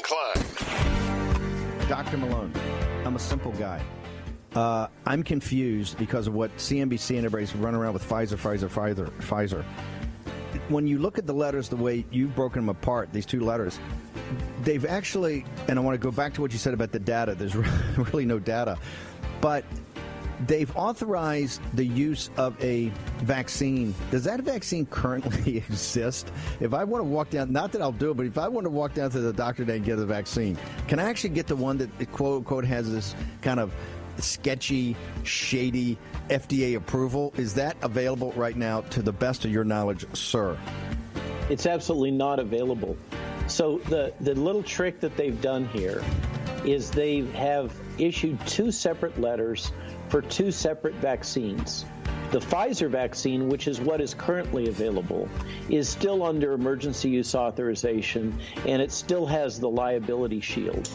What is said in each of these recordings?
Klein. Dr. Malone, I'm a simple guy. I'm confused because of what CNBC and everybody's running around with Pfizer. When you look at the letters the way you've broken them apart, these two letters, they've actually, and I want to go back to what you said about the data, there's really no data, but they've authorized the use of a vaccine. Does that vaccine currently exist? If I want to walk down, not that I'll do it, but if I want to walk down to the doctor today and get the vaccine, can I actually get the one that, quote unquote, has this kind of sketchy, shady FDA approval? Is that available right now to the best of your knowledge, sir? It's absolutely not available. So the little trick that they've done here is they have issued two separate letters for two separate vaccines. The Pfizer vaccine, which is what is currently available, is still under emergency use authorization, and it still has the liability shield.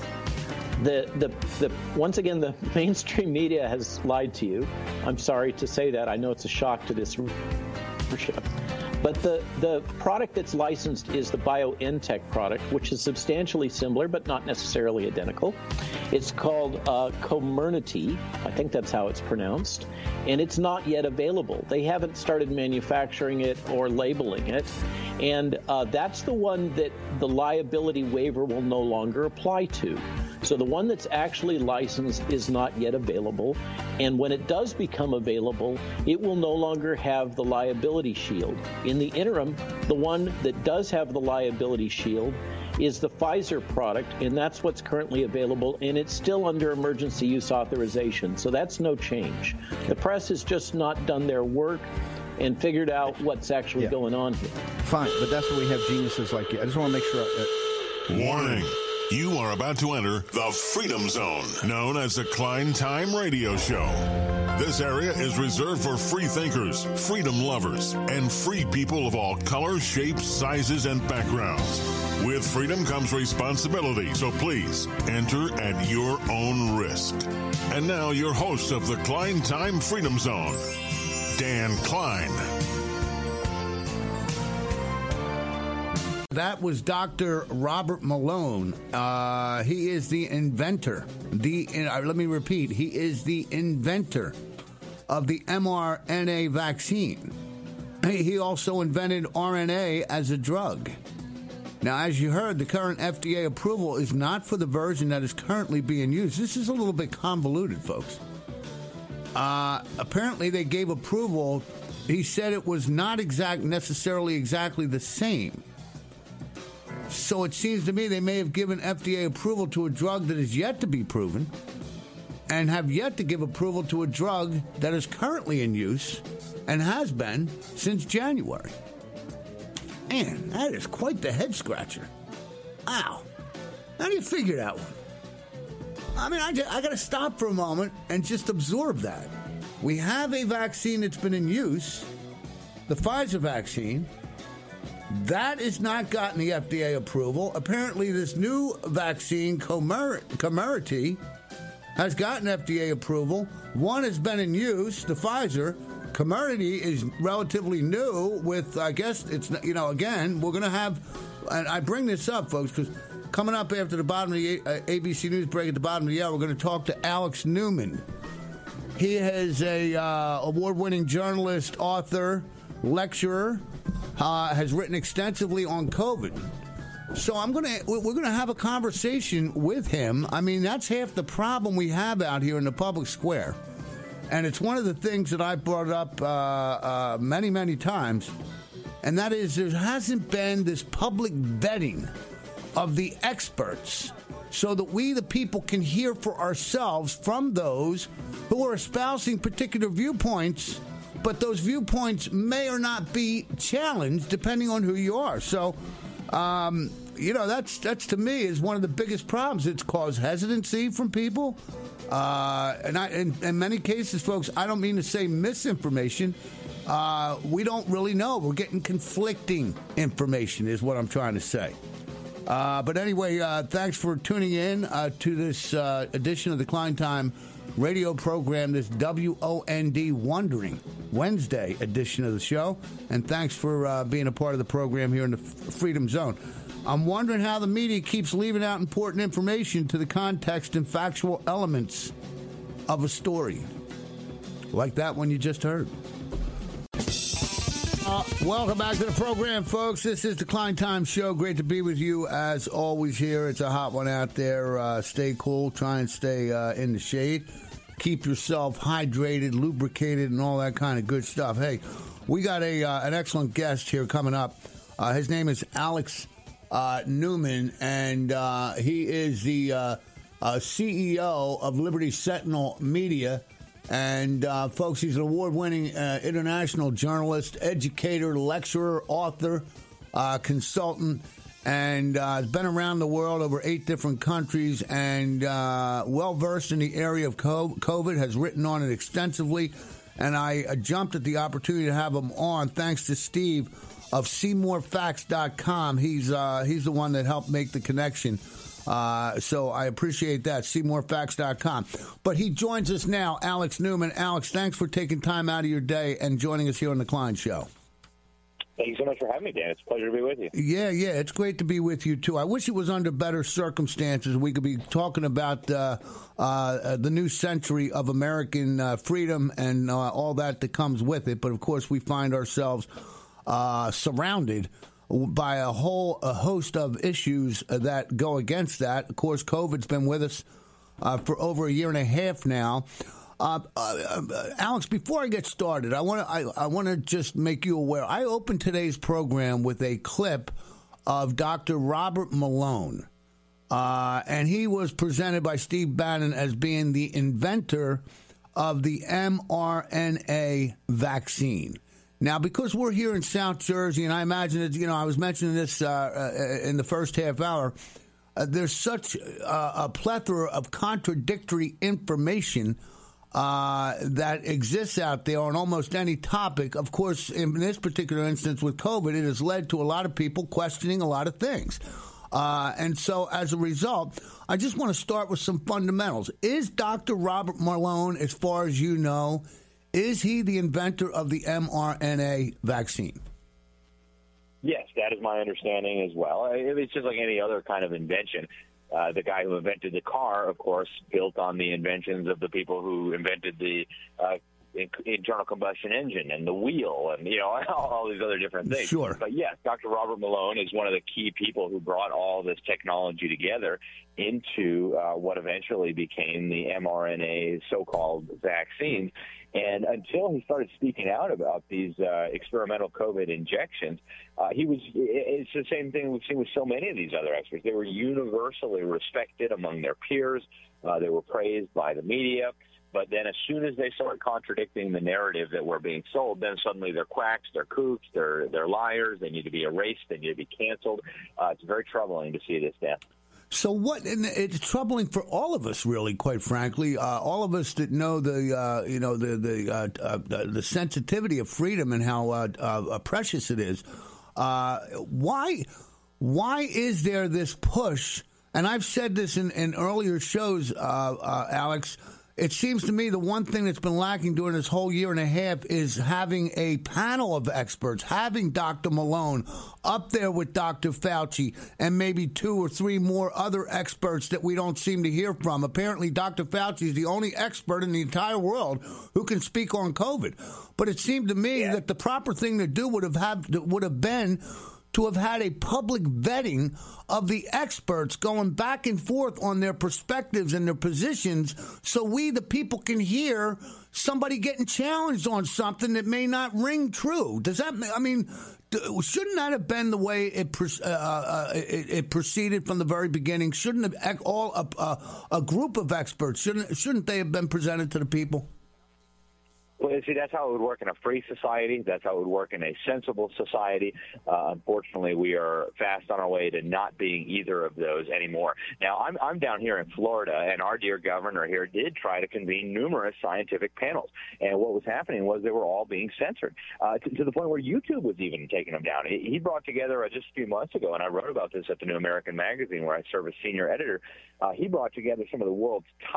Once again, the mainstream media has lied to you. I'm sorry to say that. I know it's a shock to this readership. But the product that's licensed is the BioNTech product, which is substantially similar but not necessarily identical. It's called Comirnaty. I think that's how it's pronounced. And it's not yet available. They haven't started manufacturing it or labeling it. And that's the one that the liability waiver will no longer apply to. So the one that's actually licensed is not yet available. And when it does become available, it will no longer have the liability shield. In the interim, the one that does have the liability shield is the Pfizer product, and that's what's currently available, and it's still under emergency use authorization. So that's no change. The press has just not done their work and figured out what's actually going on here. Fine, but that's why we have geniuses like you. I just want to make sure. Warning. You are about to enter the Freedom Zone, known as the Klein Time Radio Show. This area is reserved for free thinkers, freedom lovers, and free people of all colors, shapes, sizes, and backgrounds. With freedom comes responsibility, so please enter at your own risk. And now your host of the Klein Time Freedom Zone, Dan Klein. That was Dr. Robert Malone. He is the inventor. Let me repeat. He is the inventor of the mRNA vaccine. He also invented RNA as a drug. Now, as you heard, the current FDA approval is not for the version that is currently being used. This is a little bit convoluted, folks. Apparently, they gave approval. He said it was not necessarily exactly the same. So it seems to me they may have given FDA approval to a drug that is yet to be proven and have yet to give approval to a drug that is currently in use and has been since January. Man, that is quite the head scratcher. Wow. How do you figure that one? I mean, I got to stop for a moment and just absorb that. We have a vaccine that's been in use, the Pfizer vaccine. That has not gotten the FDA approval. Apparently, this new vaccine, Comirnaty, has gotten FDA approval. One has been in use, the Pfizer. Comirnaty is relatively new with, I guess, it's, again, we're going to have, and I bring this up, folks, because coming up after the bottom of the ABC News break at the bottom of the hour, we're going to talk to Alex Newman. He is a award-winning journalist, author, lecturer, has written extensively on COVID. So we're gonna have a conversation with him. I mean, that's half the problem we have out here in the public square, and it's one of the things that I brought up many, many times, and that is there hasn't been this public vetting of the experts so that we, the people, can hear for ourselves from those who are espousing particular viewpoints. But those viewpoints may or not be challenged depending on who you are. So, that's to me is one of the biggest problems. It's caused hesitancy from people. And in many cases, folks, I don't mean to say misinformation. We don't really know. We're getting conflicting information is what I'm trying to say. But anyway, thanks for tuning in to this edition of the Klein Time radio program, this WOND Wondering Wednesday edition of the show. And thanks for being a part of the program here in the Freedom Zone. I'm wondering how the media keeps leaving out important information to the context and factual elements of a story. Like that one you just heard. Welcome back to the program, folks. This is the Klein Time Show. Great to be with you as always here. It's a hot one out there. Stay cool. Try and stay in the shade. Keep yourself hydrated, lubricated, and all that kind of good stuff. Hey, we got an excellent guest here coming up. His name is Alex Newman, and he is the CEO of Liberty Sentinel Media. And, folks, he's an award-winning international journalist, educator, lecturer, author, consultant, and has been around the world, over 8 different countries, and well-versed in the area of COVID, has written on it extensively. And I jumped at the opportunity to have him on thanks to Steve of SeymourFacts.com. He's the one that helped make the connection. So I appreciate that, SeymourFacts.com. But he joins us now, Alex Newman. Alex, thanks for taking time out of your day and joining us here on the Klein Show. Thank you so much for having me, Dan. It's a pleasure to be with you. Yeah, it's great to be with you, too. I wish it was under better circumstances. We could be talking about the new century of American freedom and all that comes with it. But, of course, we find ourselves surrounded by a host of issues that go against that. Of course, COVID's been with us for over a year and a half now. Alex, before I get started, I want to just make you aware. I opened today's program with a clip of Dr. Robert Malone, and he was presented by Steve Bannon as being the inventor of the mRNA vaccine. Now, because we're here in South Jersey, and I imagine that, I was mentioning this in the first half hour, there's such a plethora of contradictory information that exists out there on almost any topic. Of course, in this particular instance with COVID, it has led to a lot of people questioning a lot of things. And so, as a result, I just want to start with some fundamentals. Is Dr. Robert Malone, as far as you know, is he the inventor of the mRNA vaccine? Yes, that is my understanding as well. It's just like any other kind of invention. The guy who invented the car, of course, built on the inventions of the people who invented the internal combustion engine and the wheel and, all these other different things. Sure. But yes, Dr. Robert Malone is one of the key people who brought all this technology together into what eventually became the mRNA so-called vaccines. And until he started speaking out about these experimental COVID injections, it's the same thing we've seen with so many of these other experts. They were universally respected among their peers. They were praised by the media. But then as soon as they start contradicting the narrative that we're being sold, then suddenly they're quacks, they're kooks, they're liars, they need to be erased, they need to be canceled. It's very troubling to see this, Dan. So what? And it's troubling for all of us, really, quite frankly. All of us that know the sensitivity of freedom and how precious it is. Why is there this push? And I've said this in earlier shows, Alex. It seems to me the one thing that's been lacking during this whole year and a half is having a panel of experts, having Dr. Malone up there with Dr. Fauci and maybe 2 or 3 more other experts that we don't seem to hear from. Apparently, Dr. Fauci is the only expert in the entire world who can speak on COVID. But it seemed to me that the proper thing to do would have been to have had a public vetting of the experts going back and forth on their perspectives and their positions so we, the people, can hear somebody getting challenged on something that may not ring true. Does that, shouldn't that have been the way it proceeded from the very beginning? Shouldn't have a group of experts, shouldn't they have been presented to the people? Well, see, that's how it would work in a free society. That's how it would work in a sensible society. Unfortunately, we are fast on our way to not being either of those anymore. Now, I'm down here in Florida, and our dear governor here did try to convene numerous scientific panels. And what was happening was they were all being censored to the point where YouTube was even taking them down. He brought together just a few months ago, and I wrote about this at the New American Magazine, where I serve as senior editor. He brought together some of the world's top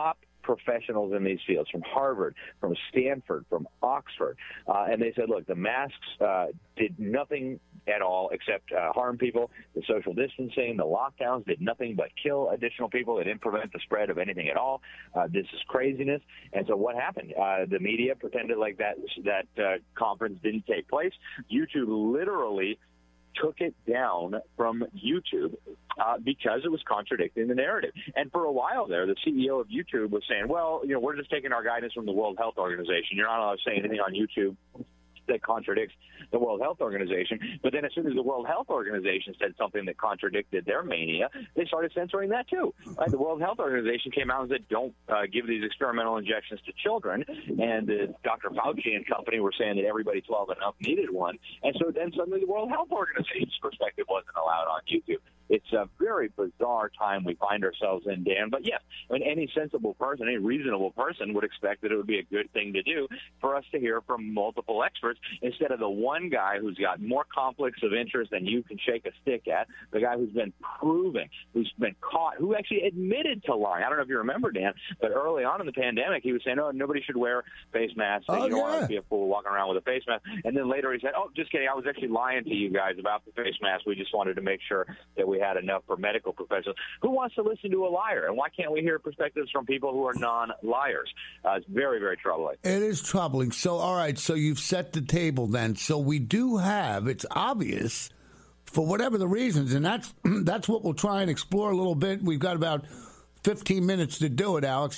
professionals in these fields from Harvard, from Stanford, from Oxford. And they said, look, the masks did nothing at all except harm people. The social distancing, the lockdowns did nothing but kill additional people. It didn't prevent the spread of anything at all. This is craziness. And so what happened? The media pretended like that conference didn't take place. YouTube literally took it down from YouTube because it was contradicting the narrative. And for a while there, the CEO of YouTube was saying, well, we're just taking our guidance from the World Health Organization. You're not allowed to say anything on YouTube that contradicts the World Health Organization. But then as soon as the World Health Organization said something that contradicted their mania, they started censoring that too. Right? The World Health Organization came out and said, don't give these experimental injections to children. And Dr. Fauci and company were saying that everybody 12 and up needed one. And so then suddenly the World Health Organization's perspective wasn't allowed on YouTube. It's a very bizarre time we find ourselves in, Dan. But yes, any sensible person, any reasonable person would expect that it would be a good thing to do for us to hear from multiple experts instead of the one guy who's got more conflicts of interest than you can shake a stick at, the guy who's been proven, who's been caught, who actually admitted to lying. I don't know if you remember, Dan, but early on in the pandemic, he was saying, oh, nobody should wear face masks. You don't want to be a fool walking around with a face mask. And then later he said, oh, just kidding. I was actually lying to you guys about the face mask. We just wanted to make sure that we had enough for medical professionals. Who wants to listen to a liar? And why can't we hear perspectives from people who are non-liars? It's very, very troubling. It is troubling. So, all right, so you've set the table then. So we do have, it's obvious, for whatever the reasons, and that's what we'll try and explore a little bit. We've got about 15 minutes to do it, Alex.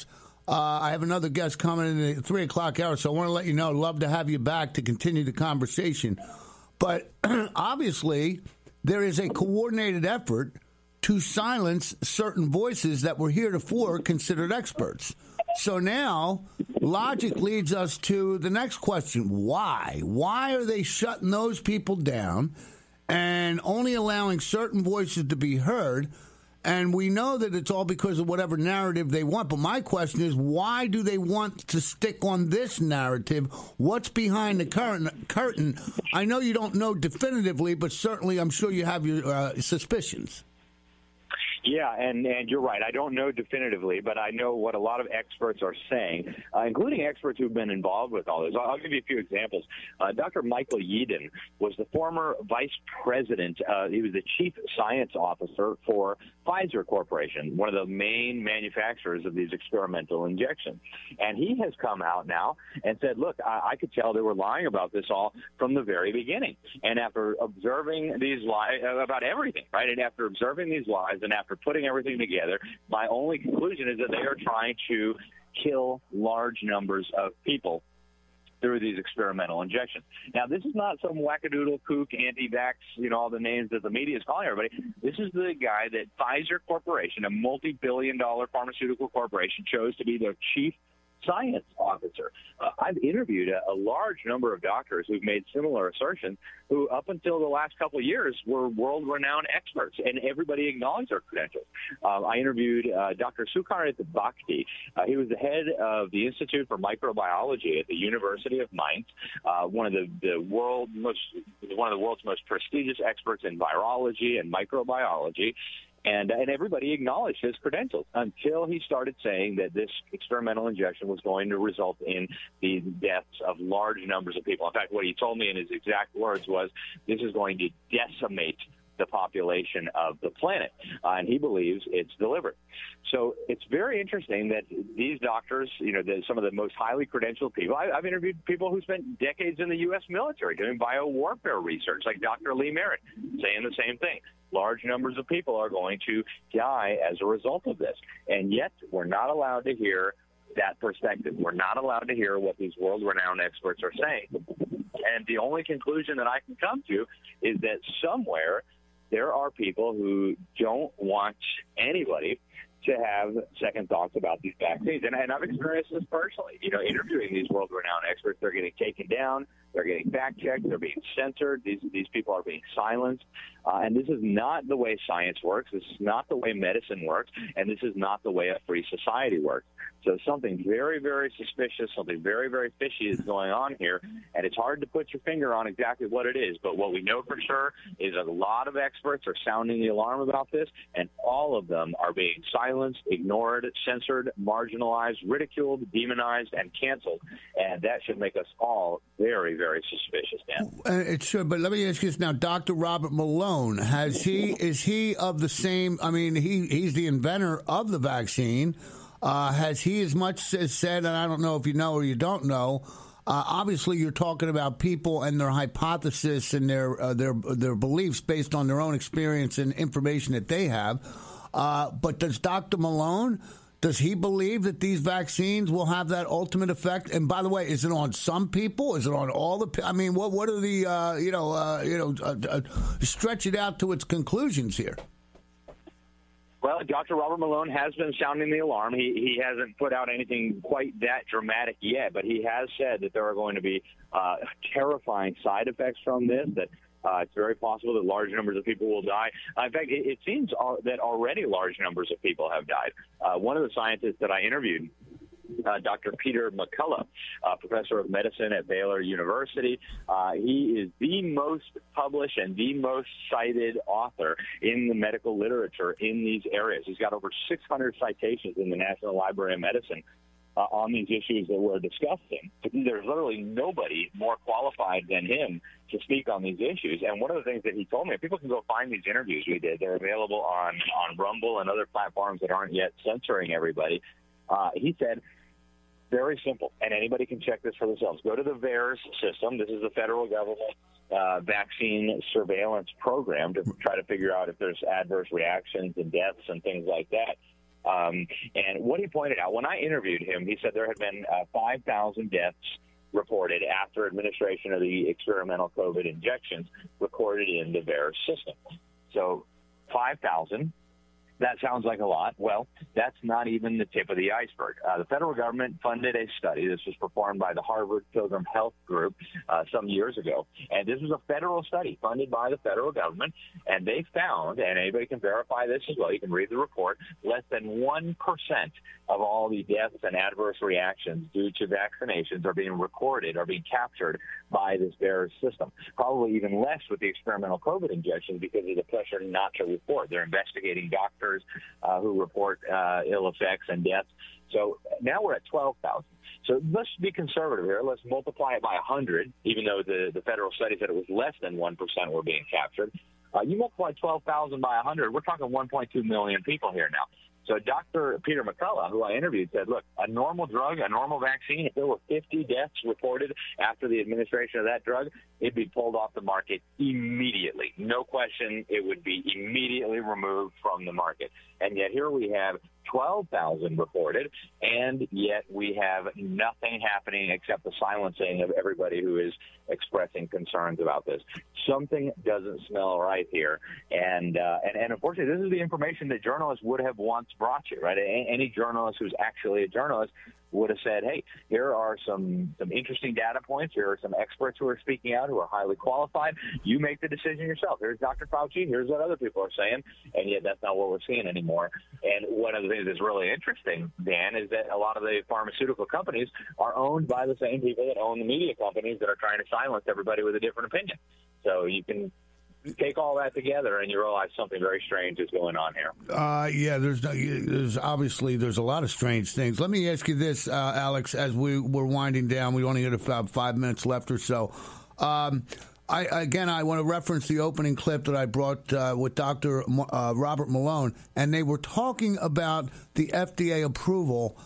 I have another guest coming in at the 3 o'clock hour, so I want to let you know, love to have you back to continue the conversation. But obviously, there is a coordinated effort to silence certain voices that were heretofore considered experts. So now, logic leads us to the next question. Why? Why are they shutting those people down and only allowing certain voices to be heard? And we know that it's all because of whatever narrative they want. But my question is, why do they want to stick on this narrative? What's behind the curtain? I know you don't know definitively, but certainly I'm sure you have your suspicions. Yeah, and you're right. I don't know definitively, but I know what a lot of experts are saying, including experts who've been involved with all this. I'll give you a few examples. Dr. Michael Yeadon was the former vice president. He was the chief science officer for Pfizer Corporation, one of the main manufacturers of these experimental injections. And he has come out now and said, look, I could tell they were lying about this all from the very beginning. And after observing these lies about everything, right, and after observing these lies and after putting everything together, my only conclusion is that they are trying to kill large numbers of people through these experimental injections. Now, this is not some wackadoodle kook, anti-vax, all the names that the media is calling everybody. This is the guy that Pfizer Corporation, a multi-billion-dollar pharmaceutical corporation, chose to be their chief science officer. I've interviewed a large number of doctors who've made similar assertions who up until the last couple of years were world-renowned experts, and everybody acknowledged their credentials. I interviewed Dr. Sukarit Bhakti. He was the head of the Institute for Microbiology at the University of Mainz, one of the world's most prestigious experts in virology and microbiology. And everybody acknowledged his credentials until he started saying that this experimental injection was going to result in the deaths of large numbers of people. In fact, what he told me in his exact words was, this is going to decimate the population of the planet. And he believes it's deliberate. So it's very interesting that these doctors, some of the most highly credentialed people, I've interviewed people who spent decades in the U.S. military doing biowarfare research, like Dr. Lee Merritt, saying the same thing. Large numbers of people are going to die as a result of this. And yet we're not allowed to hear that perspective. We're not allowed to hear what these world-renowned experts are saying. And the only conclusion that I can come to is that somewhere there are people who don't want anybody to have second thoughts about these vaccines. And I've experienced this personally. Interviewing these world-renowned experts, they're getting taken down, they're getting fact-checked, they're being censored, these people are being silenced. And this is not the way science works, this is not the way medicine works, and this is not the way a free society works. So something very, very suspicious, something very, very fishy is going on here, and it's hard to put your finger on exactly what it is. But what we know for sure is a lot of experts are sounding the alarm about this, and all of them are being silenced silenced, ignored, censored, marginalized, ridiculed, demonized, and canceled. And that should make us all very, very suspicious, Dan. It should, but let me ask you this now. Dr. Robert Malone, is he of the same, I mean, he's the inventor of the vaccine. Has he as much as said, and I don't know if you know or you don't know, obviously you're talking about people and their hypothesis and their beliefs based on their own experience and information that they have. But does Dr. Malone, does he believe that these vaccines will have that ultimate effect? And by the way, is it on some people? Is it on all the? I mean, what are the stretch it out to its conclusions here? Well, Dr. Robert Malone has been sounding the alarm. He hasn't put out anything quite that dramatic yet, but he has said that there are going to be terrifying side effects from this, that it's very possible that large numbers of people will die. In fact, it seems that already large numbers of people have died. One of the scientists that I interviewed, Dr. Peter McCullough, professor of medicine at Baylor University. He is the most published and the most cited author in the medical literature in these areas. He's got over 600 citations in the National Library of Medicine on these issues that we're discussing. There's literally nobody more qualified than him to speak on these issues. And one of the things that he told me, people can go find these interviews we did. They're available on Rumble and other platforms that aren't yet censoring everybody. He said, very simple, and anybody can check this for themselves. Go to the VAERS system. This is the federal government vaccine surveillance program to try to figure out if there's adverse reactions and deaths and things like that. And what he pointed out, when I interviewed him, he said there had been 5,000 deaths reported after administration of the experimental COVID injections recorded in the VAERS system. So 5,000. That sounds like a lot. Well, that's not even the tip of the iceberg. The federal government funded a study. This was performed by the Harvard Pilgrim Health Group some years ago. And this was a federal study funded by the federal government. And they found, and anybody can verify this as well, you can read the report, less than 1% of all the deaths and adverse reactions due to vaccinations are being recorded, are being captured by this VAERS system. Probably even less with the experimental COVID injections because of the pressure not to report. They're investigating doctors who report ill effects and deaths. So now we're at 12,000. So let's be conservative here. Let's multiply it by 100, even though the federal study said it was less than 1% were being captured. You multiply 12,000 by 100, we're talking 1.2 million people here now. So Dr. Peter McCullough, who I interviewed, said, look, a normal drug, a normal vaccine, if there were 50 deaths reported after the administration of that drug, it'd be pulled off the market immediately. No question, it would be immediately removed from the market. And yet here we have 12,000 reported, and yet we have nothing happening except the silencing of everybody who is expressing concerns about this. Something doesn't smell right here. And unfortunately, this is the information that journalists would have once brought you, right? Any journalist who's actually a journalist would have said, hey, here are some interesting data points. Here are some experts who are speaking out who are highly qualified. You make the decision yourself. Here's Dr. Fauci. Here's what other people are saying. And yet that's not what we're seeing anymore. And one of the things that's really interesting, Dan, is that a lot of the pharmaceutical companies are owned by the same people that own the media companies that are trying to silence everybody with a different opinion. So you can take all that together and you realize something very strange is going on here. Yeah, there's obviously a lot of strange things. Let me ask you this, Alex, as we're winding down. We only got about 5 minutes left or so. I want to reference the opening clip that I brought with Dr. Robert Malone, and they were talking about the FDA approval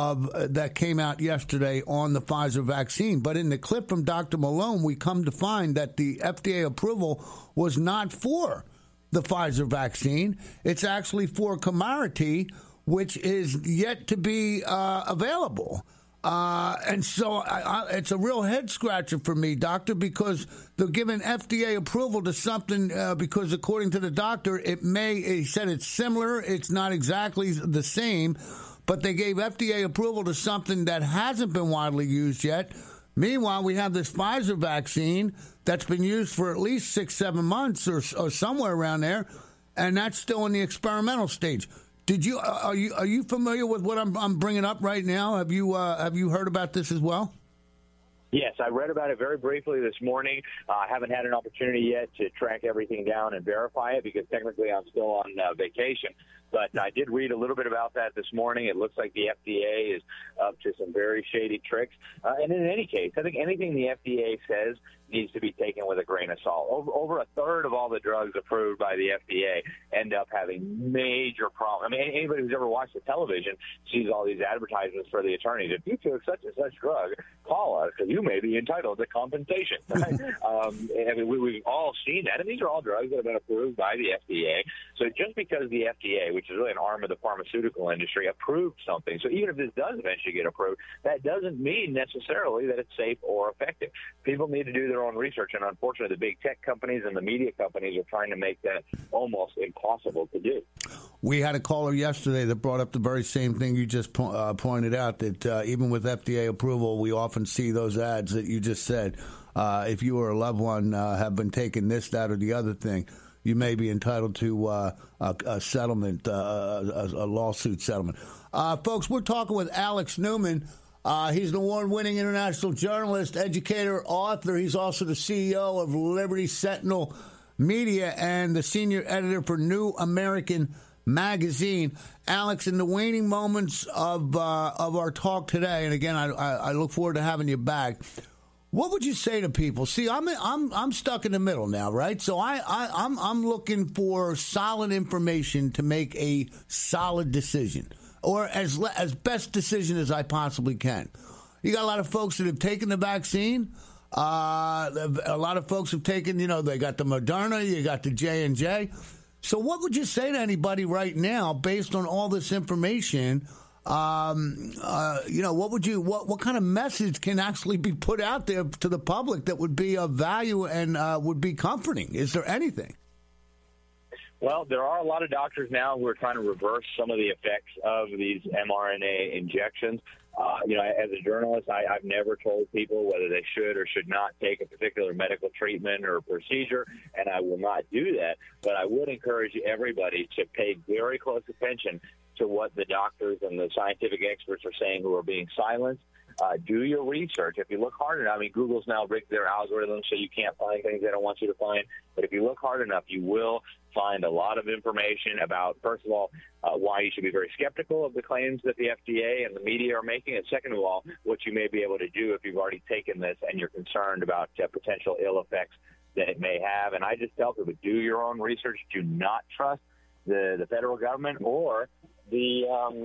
that came out yesterday on the Pfizer vaccine. But in the clip from Dr. Malone, we come to find that the FDA approval was not for the Pfizer vaccine. It's actually for Comirnaty, which is yet to be available. And so it's a real head-scratcher for me, Doctor, because they're giving FDA approval to something because, according to the doctor, he said it's similar, it's not exactly the same, but they gave FDA approval to something that hasn't been widely used yet. Meanwhile, we have this Pfizer vaccine that's been used for at least 6-7 months or somewhere around there, and that's still in the experimental stage. Are you familiar with what I'm bringing up right now? Have you heard about this as well? Yes, I read about it very briefly this morning. I haven't had an opportunity yet to track everything down and verify it because technically I'm still on vacation. But I did read a little bit about that this morning. It looks like the FDA is up to some very shady tricks. And in any case, I think anything the FDA says needs to be taken with a grain of salt. Over a third of all the drugs approved by the FDA end up having major problems. I mean, anybody who's ever watched the television sees all these advertisements for the attorneys. If you took such and such drug, call us because you may be entitled to compensation. Right? I mean, we've all seen that, and these are all drugs that have been approved by the FDA. So just because the FDA, which is really an arm of the pharmaceutical industry, approved something, so even if this does eventually get approved, that doesn't mean necessarily that it's safe or effective. People need to do their own research, and unfortunately the big tech companies and the media companies are trying to make that almost impossible to do. We had a caller yesterday that brought up the very same thing you just pointed out, that even with FDA approval, we often see those ads that you just said. If you or a loved one have been taking this, that, or the other thing, you may be entitled to a settlement, a lawsuit settlement. Folks, we're talking with Alex Newman. He's an award-winning international journalist, educator, author. He's also the CEO of Liberty Sentinel Media and the senior editor for New American Magazine. Alex, in the waning moments of our talk today, and again, I look forward to having you back. What would you say to people? See, I'm stuck in the middle now, right? So I'm looking for solid information to make a solid decision, or as best decision as I possibly can. You got a lot of folks that have taken the vaccine. A lot of folks have taken, they got the Moderna, you got the J&J. So what would you say to anybody right now based on all this information? What kind of message can actually be put out there to the public that would be of value and would be comforting? Is there anything? Well, there are a lot of doctors now who are trying to reverse some of the effects of these mRNA injections. As a journalist, I've never told people whether they should or should not take a particular medical treatment or procedure, and I will not do that. But I would encourage everybody to pay very close attention to what the doctors and the scientific experts are saying who are being silenced. Do your research. If you look hard enough, Google's now rigged their algorithms so you can't find things they don't want you to find. But if you look hard enough, you will find a lot of information about, first of all, why you should be very skeptical of the claims that the FDA and the media are making, and second of all, what you may be able to do if you've already taken this and you're concerned about potential ill effects that it may have. And I just tell people, do your own research. Do not trust the federal government or the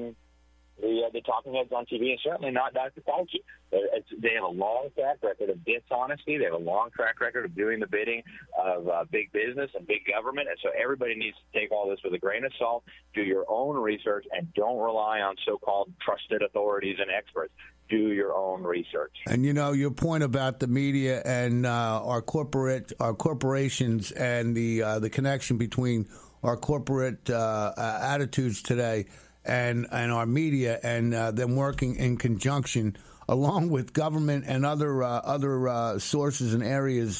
talking heads on TV, and certainly not Dr. Fauci. They have a long track record of dishonesty. They have a long track record of doing the bidding of big business and big government, and so everybody needs to take all this with a grain of salt, do your own research, and don't rely on so-called trusted authorities and experts. Do your own research. And your point about the media and our corporations and the connection between our corporate attitudes today and our media and them working in conjunction along with government and other sources and areas,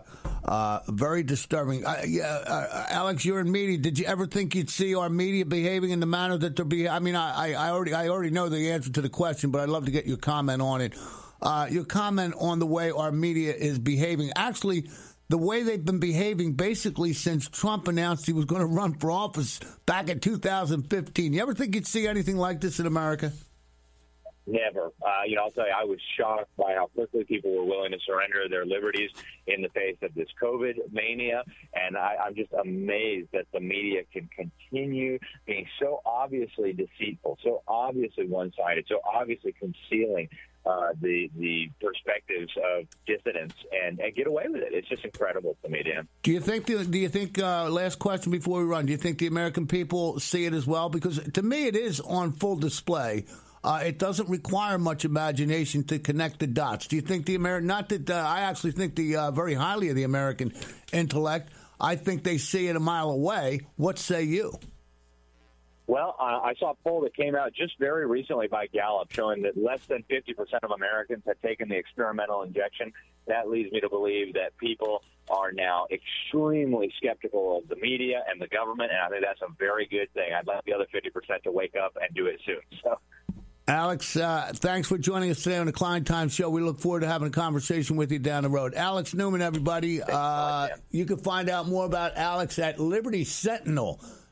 very disturbing. Alex, you're in media. Did you ever think you'd see our media behaving in the manner that they're behaving? I mean, I already know the answer to the question, but I'd love to get your comment on it. Your comment on the way our media is behaving. Actually, the way they've been behaving basically since Trump announced he was going to run for office back in 2015. You ever think you'd see anything like this in America? Never. I'll tell you, I was shocked by how quickly people were willing to surrender their liberties in the face of this COVID mania. And I'm just amazed that the media can continue being so obviously deceitful, so obviously one-sided, so obviously concealing the perspectives of dissidents and get away with it. It's just incredible to me, Dan. Do you think last question before we run, do you think the American people see it as well? Because to me it is on full display. It doesn't require much imagination to connect the dots. Do you think the American, not that I actually think very highly of the American intellect, I think they see it a mile away. What say you? Well, I saw a poll that came out just very recently by Gallup showing that less than 50% of Americans have taken the experimental injection. That leads me to believe that people are now extremely skeptical of the media and the government, and I think that's a very good thing. I'd like the other 50% to wake up and do it soon. So. Alex, thanks for joining us today on the Klein Times Show. We look forward to having a conversation with you down the road. Alex Newman, everybody. You can find out more about Alex at Liberty Sentinel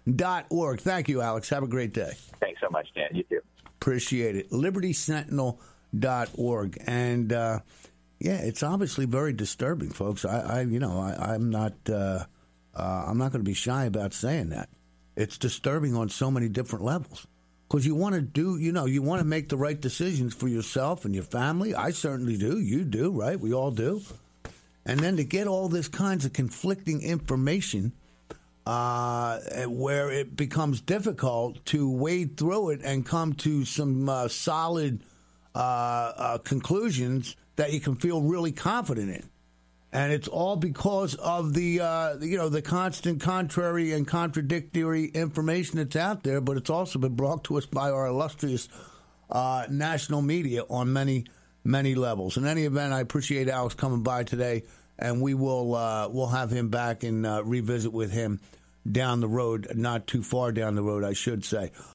libertysentinel.org. Thank you, Alex. Have a great day. Thanks so much, Dan. You too. Appreciate it. libertysentinel.org. And, yeah, it's obviously very disturbing, folks. I'm not going to be shy about saying that. It's disturbing on so many different levels. Because you want to you want to make the right decisions for yourself and your family. I certainly do. You do, right? We all do. And then to get all this kinds of conflicting information where it becomes difficult to wade through it and come to some solid conclusions that you can feel really confident in. And it's all because of the constant contrary and contradictory information that's out there, but it's also been brought to us by our illustrious national media on many, many levels. In any event, I appreciate Alex coming by today, and we'll have him back and revisit with him down the road, not too far down the road, I should say.